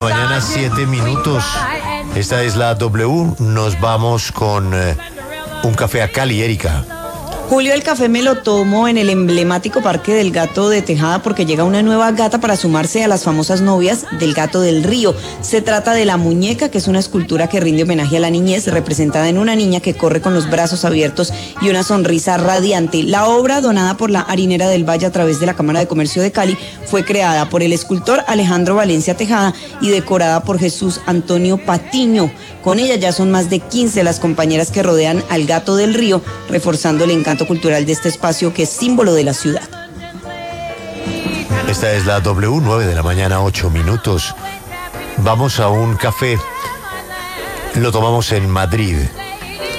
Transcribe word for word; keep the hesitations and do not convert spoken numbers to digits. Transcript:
Mañana siete minutos. Esta es la W. Nos vamos con eh, un café a Cali, Erika. Julio, el café me lo tomo en el emblemático Parque del Gato de Tejada porque llega una nueva gata para sumarse a las famosas novias del Gato del Río. Se trata de la muñeca, que es una escultura que rinde homenaje a la niñez, representada en una niña que corre con los brazos abiertos y una sonrisa radiante. La obra, donada por la Harinera del Valle a través de la Cámara de Comercio de Cali, fue creada por el escultor Alejandro Valencia Tejada y decorada por Jesús Antonio Patiño. Con ella ya son más de quince las compañeras que rodean al Gato del Río, reforzando el encanto cultural de este espacio que es símbolo de la ciudad. Esta es la W, nueve de la mañana, ocho minutos. Vamos a un café. Lo tomamos en Madrid.